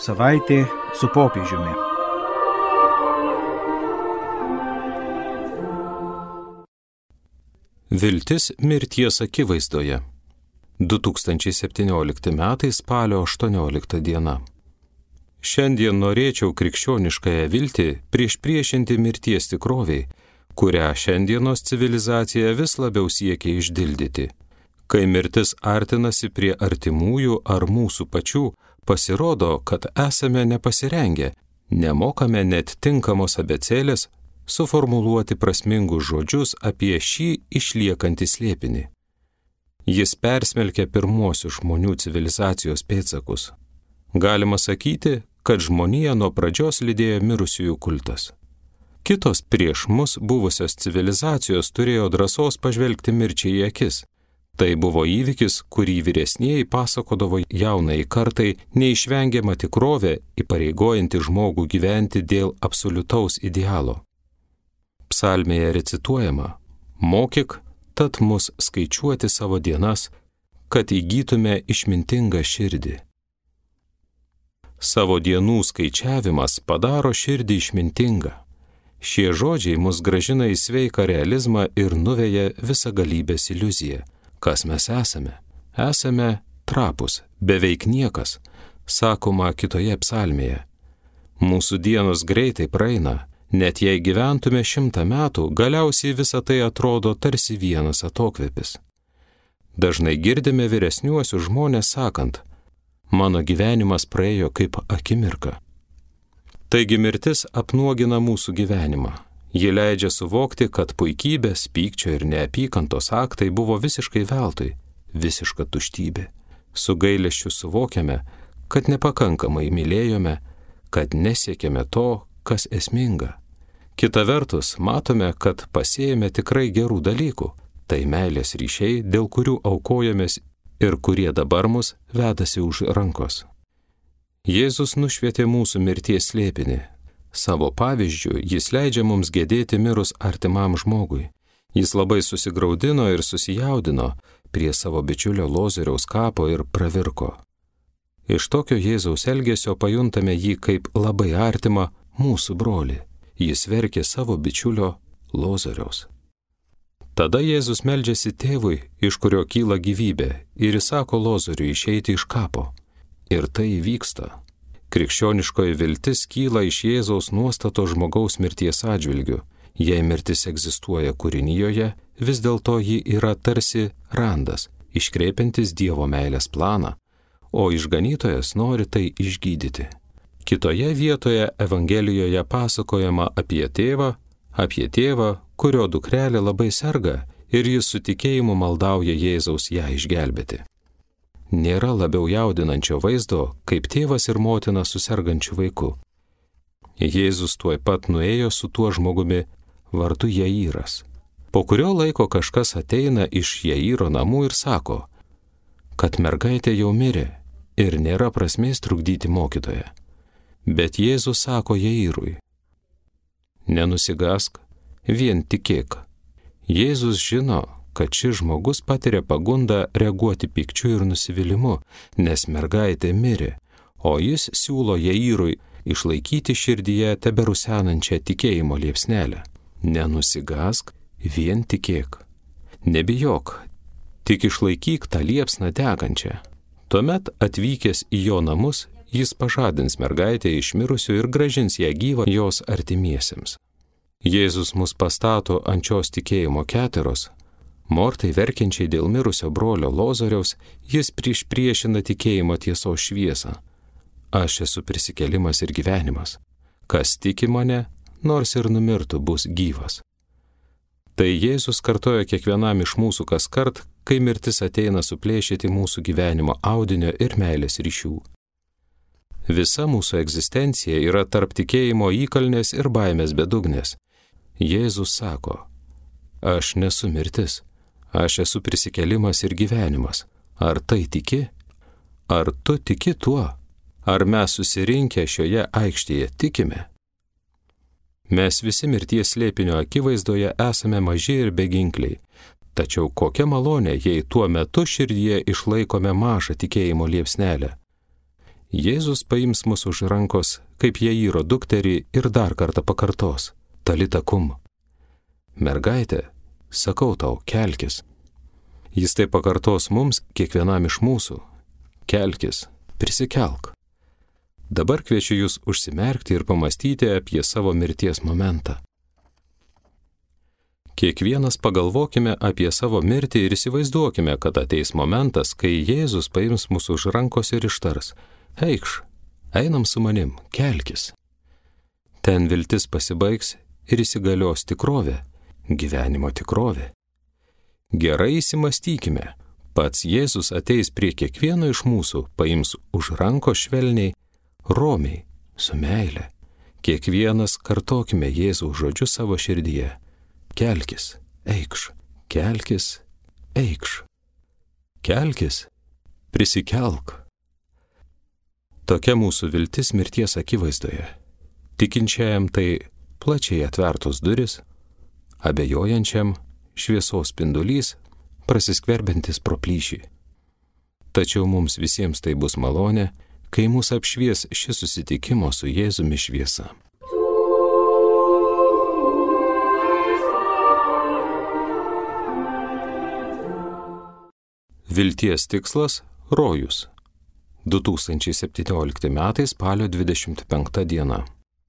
savaitė su popiežiumi. Viltis mirties akivaizdoje. 2017 metai spalio 18 diena. Šiandien norėčiau krikščioniškąją viltį priešpriešinti mirties tikroviai, kurią šiandienos civilizacija vis labiau siekia išdildyti. Kai mirtis artinasi prie artimųjų ar mūsų pačių, pasirodo, kad esame nepasirengę, nemokame net tinkamos abėcėlės suformuluoti prasmingus žodžius apie šį išliekantį slėpinį. Jis persmelkia pirmuosius žmonių civilizacijos pėdsakus. Galima sakyti, kad žmoniją nuo pradžios lydėjo mirusiųjų kultas. Kitos prieš mus buvusios civilizacijos turėjo drąsos pažvelgti mirčiai į akis. Tai buvo įvykis, kurį vyresnieji pasakodavo jaunai kartai neišvengiama tikrovė, įpareigojanti žmogų gyventi dėl absoliutaus idealo. Psalmėje recituojama: mokyk, tad mus skaičiuoti savo dienas, kad įgytume išmintingą širdį. Savo dienų skaičiavimas padaro širdį išmintingą. Šie žodžiai mus gražina į sveiką realizmą ir nuveja visą galybės iliuziją. Kas mes esame? Esame trapus, beveik niekas, sakoma kitoje psalmėje. Mūsų dienos greitai praeina, net jei gyventume 100 metų, galiausiai visa tai atrodo tarsi vienas atokvėpis. Dažnai girdime vyresniuosius žmonės sakant: mano gyvenimas praėjo kaip akimirka. Taigi mirtis apnuogina mūsų gyvenimą. Ji leidžia suvokti, kad puikybės, pykčio ir neapykantos aktai buvo visiškai veltui, visiška tuštybė. Su gailesčiu suvokiame, kad nepakankamai mylėjome, kad nesiekėme to, kas esminga. Kita vertus, matome, kad pasėjome tikrai gerų dalykų. Tai meilės ryšiai, dėl kurių aukojamės ir kurie dabar mus vedasi už rankos. Jėzus nušvietė mūsų mirties slėpinį. Savo pavyzdžiu jis leidžia mums gedėti mirus artimam žmogui. Jis labai susigraudino ir susijaudino prie savo bičiulio Lozoriaus kapo ir pravirko. Iš tokio Jėzaus elgesio pajuntame jį kaip labai artimą mūsų brolį. Jis verkė savo bičiulio Lozoriaus. Tada Jėzus meldžiasi tėvui, iš kurio kyla gyvybė, ir įsako Lozoriui išeiti iš kapo. Ir tai įvyksta. Krikščioniškoji viltis kyla iš Jėzaus nuostato žmogaus mirties atžvilgiu. Jei mirtis egzistuoja kūrinijoje, vis dėlto ji yra tarsi randas, iškreipiantis Dievo meilės planą, o išganytojas nori tai išgydyti. Kitoje vietoje Evangelijoje pasakojama apie tėvą, kurio dukrelė labai serga ir jis su tikėjimu maldauja Jėzaus ją išgelbėti. Nėra labiau jaudinančio vaizdo, kaip tėvas ir motina su sergančiu vaiku. Jėzus tuoj pat nuėjo su tuo žmogumi vardu Jairas. Po kurio laiko kažkas ateina iš Jairo namų ir sako, kad mergaitė jau mirė ir nėra prasmės trukdyti mokytoją. Bet Jėzus sako Jairui: nenusigąsk, vien tikėk. Jėzus žino, kad šis žmogus patiria pagundą reaguoti pykčiu ir nusivylimu, nes mergaitė mirė, o jis siūlo Jairui išlaikyti širdyje teberusenančią tikėjimo liepsnelę. Nenusigąsk, vien tikėk. Nebijok, tik išlaikyk tą liepsną degančią. Tuomet atvykęs į jo namus, jis pažadins mergaitę iš mirusių ir grąžins ją gyvą jos artimiesiems. Jėzus mus pastato ant šios tikėjimo keteros. Mortai verkiančiai dėl mirusio brolio Lozoriaus, jis priešina tikėjimo tiesos šviesą. Aš esu prisikėlimas ir gyvenimas. Kas tiki mane, nors ir numirtų, bus gyvas. Tai Jėzus kartoja kiekvienam iš mūsų kaskart, kai mirtis ateina suplėšyti mūsų gyvenimo audinio ir meilės ryšių. Visa mūsų egzistencija yra tarp tikėjimo įkalnės ir baimės bedugnės. Jėzus sako: aš nesu mirtis. Aš esu prisikėlimas ir gyvenimas. Ar tai tiki? Ar tu tiki tuo? Ar mes susirinkę šioje aikštėje tikime? Mes visi mirties slėpinio akivaizdoje esame maži ir beginkliai. Tačiau kokia malonė, jei tuo metu širdyje išlaikome mažą tikėjimo liepsnelę. Jėzus paims mus už rankos, kaip Jairo dukterį ir dar kartą pakartos: Talita kum. Mergaitė, sakau tau, kelkis. Jis tai pakartos mums, kiekvienam iš mūsų: kelkis, prisikelk. Dabar kviečiu jūs užsimerkti ir pamastyti apie savo mirties momentą. Kiekvienas pagalvokime apie savo mirtį ir įsivaizduokime, kad ateis momentas, kai Jėzus paims mūsų už rankos ir ištars: eikš, einam su manim, kelkis. Ten viltis pasibaigs ir įsigalios tikrovė, gyvenimo tikrovė. Gerai įsimastykime, pats Jėzus ateis prie kiekvieno iš mūsų, paims už rankos švelniai, romiai, su meile. Kiekvienas kartokime Jėzaus žodžius savo širdyje: kelkis, eikš, kelkis, eikš. Kelkis, prisikelk. Tokia mūsų viltis mirties akivaizdoje. Tikinčiajam tai plačiai atvertos duris, abejojančiam šviesos spindulys, prasiskverbiantis pro plyšį. Tačiau mums visiems tai bus malonė, kai mūsų apšvies šis susitikimo su Jėzumi šviesa. Vilties tikslas – rojus. 2017 metai spalio 25 diena.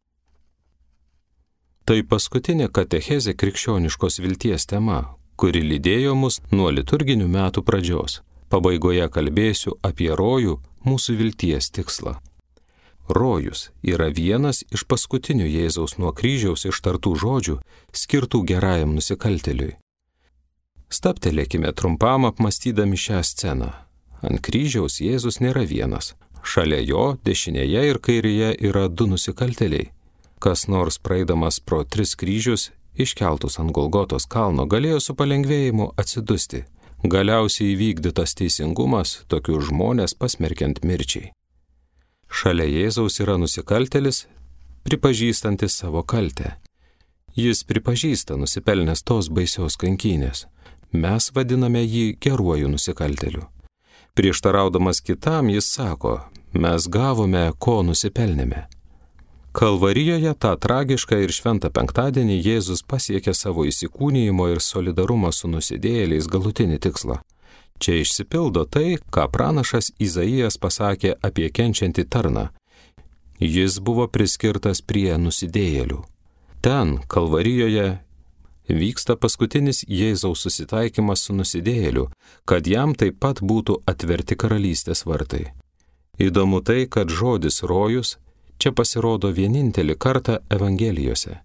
Tai paskutinė katechezė krikščioniškos vilties tema, kuri lydėjo mus nuo liturginių metų pradžios. Pabaigoje kalbėsiu apie rojų, mūsų vilties tikslą. Rojus yra vienas iš paskutinių Jėzaus nuo kryžiaus ištartų žodžių, skirtų gerajam nusikaltėliui. Stabtelėkime trumpam apmastydami šią sceną. Ant kryžiaus Jėzus nėra vienas. Šalia jo, dešinėje ir kairėje yra du nusikaltėliai. Kas nors praeidamas pro 3 kryžius, iškeltus ant Golgotos kalno, galėjo su palengvėjimu atsidusti. Galiausiai įvykdytas teisingumas, tokius žmonės pasmerkiant mirčiai. Šalia Jėzaus yra nusikaltėlis, pripažįstantis savo kaltę. Jis pripažįsta nusipelnęs tos baisios kankynės. Mes vadiname jį geruoju nusikaltėliu. Prieštaraudamas kitam, jis sako: mes gavome, ko nusipelnėme. Kalvarijoje tą tragišką ir šventą penktadienį Jėzus pasiekė savo įsikūnijimo ir solidarumo su nusidėjėliais galutinį tikslą. Čia išsipildo tai, ką pranašas Izaijas pasakė apie kenčiantį tarną. Jis buvo priskirtas prie nusidėjėlių. Ten, Kalvarijoje, vyksta paskutinis Jėzaus susitaikymas su nusidėjėliu, kad jam taip pat būtų atverti karalystės vartai. Įdomu tai, kad žodis rojus čia pasirodo vienintelį kartą Evangelijose.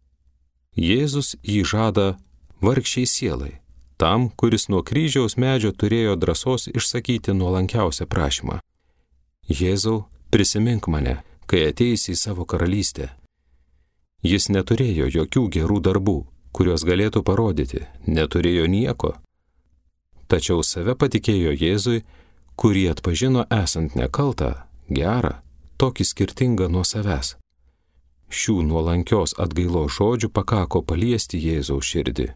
Jėzus jį žada vargšiai sielai, tam, kuris nuo kryžiaus medžio turėjo drąsos išsakyti nuolankiausią prašymą: Jėzau, prisimink mane, kai ateisi į savo karalystę. Jis neturėjo jokių gerų darbų, kuriuos galėtų parodyti, neturėjo nieko. Tačiau save patikėjo Jėzui, kurį atpažino esant nekaltą, gerą, tokį skirtingą nuo savęs. Šių nuolankios atgailos žodžių pakako paliesti Jėzaus širdį.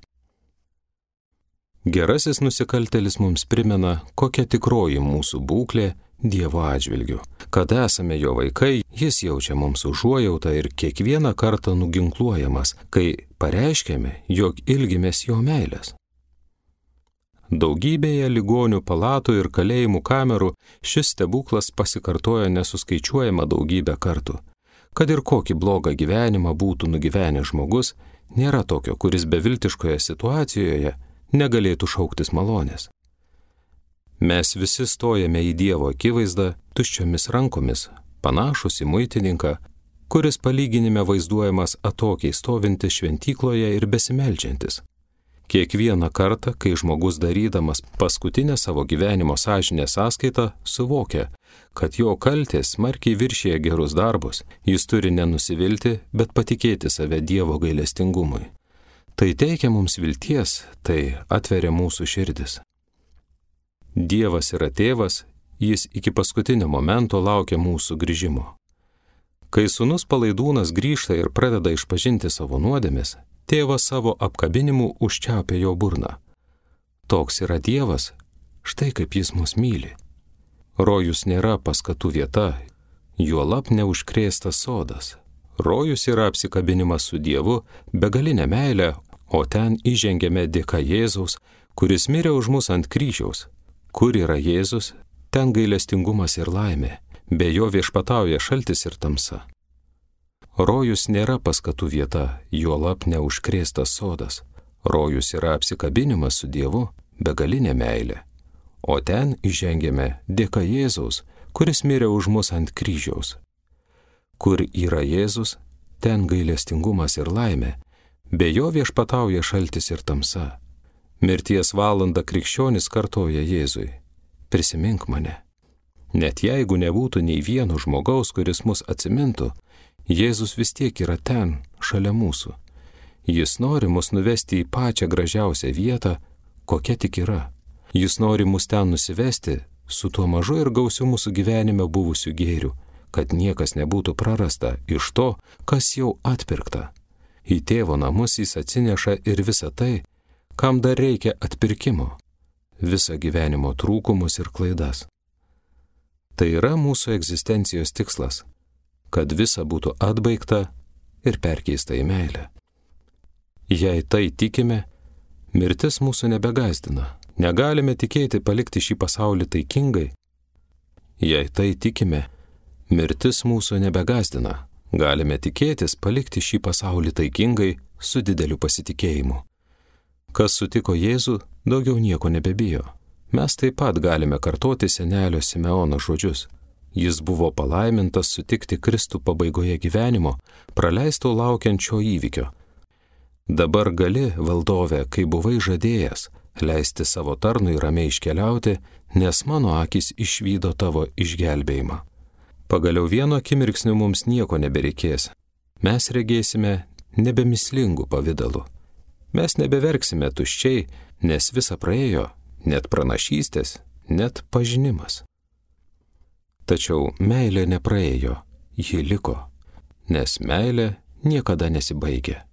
Gerasis nusikaltėlis mums primena, kokia tikroji mūsų būklė Dievo atžvilgiu. Kad esame jo vaikai, jis jaučia mums užuojautą ir kiekvieną kartą nuginkluojamas, kai pareiškiame, jog ilgimės jo meilės. Daugybėje ligonių palatų ir kalėjimų kamerų šis stebuklas pasikartoja nesuskaičiuojama daugybę kartų. Kad ir kokį blogą gyvenimą būtų nugyvenęs žmogus, nėra tokio, kuris beviltiškoje situacijoje negalėtų šauktis malonės. Mes visi stojame į Dievo akivaizdą tuščiomis rankomis, panašus į muitininką, kuris palyginime vaizduojamas atokiai stovintis šventykloje ir besimeldžiantis. Kiekvieną kartą, kai žmogus darydamas paskutinę savo gyvenimo sąžinės sąskaitą, suvokia, kad jo kaltės smarkiai viršija gerus darbus, jis turi nenusivilti, bet patikėti save Dievo gailestingumui. Tai teikia mums vilties, tai atveria mūsų širdis. Dievas yra tėvas, jis iki paskutinio momento laukia mūsų grįžimo. Kai sūnus palaidūnas grįžta ir pradeda išpažinti savo nuodėmes, tėvas savo apkabinimu užčiaupia jo burną. Toks yra Dievas, štai kaip jis mus myli. Rojus nėra paskatų vieta, juolab neužkrėstas sodas. Rojus yra apsikabinimas su Dievu, begalinė meilė, o ten įžengėme dėka Jėzaus, kuris mirė už mus ant kryžiaus. Kur yra Jėzus, ten gailestingumas ir laimė, be jo viešpatauja šaltis ir tamsa. Rojus nėra paskatų vieta, juolab neužkrėstas sodas. Rojus yra apsikabinimas su Dievu, begalinė meilė, o ten įžengėme dėka Jėzaus, kuris mirė už mus ant kryžiaus. Kur yra Jėzus, ten gailestingumas ir laimė, be jo viešpatauja šaltis ir tamsa. Mirties valandą krikščionis kartoja Jėzui: prisimink mane. Net jeigu nebūtų nei vieno žmogaus, kuris mus atsimintų, Jėzus vis tiek yra ten, šalia mūsų. Jis nori mus nuvesti į pačią gražiausią vietą, kokia tik yra. Jis nori mus ten nusivesti su tuo mažu ir gausiu mūsų gyvenime buvusiu gėriu, kad niekas nebūtų prarasta iš to, kas jau atpirkta. Į tėvo namus jis atsineša ir visą tai, kam dar reikia atpirkimo, visą gyvenimo trūkumus ir klaidas. Tai yra mūsų egzistencijos tikslas, kad visa būtų atbaigta ir perkeista į meilę. Jei tai tikime, mirtis mūsų nebegąsdina. Negalime tikėti palikti šį pasaulį taikingai. Jei tai tikime, mirtis mūsų nebegąsdina. Galime tikėtis palikti šį pasaulį taikingai su dideliu pasitikėjimu. Kas sutiko Jėzų, daugiau nieko nebebijo. Mes taip pat galime kartoti senelio Simeono žodžius. Jis buvo palaimintas sutikti Kristų pabaigoje gyvenimo, praleisto laukiančio įvykio. Dabar gali, valdove, kai buvai žadėjęs, leisti savo tarnui ramiai iškeliauti, nes mano akys išvydo tavo išgelbėjimą. Pagaliau vieno akimirksniu mums nieko nebereikės. Mes regėsime nebemislingų pavidalų. Mes nebeverksime tuščiai, nes visa praėjo, net pranašystės, net pažinimas. Tačiau meilė nepraėjo, ji liko, nes meilė niekada nesibaigia.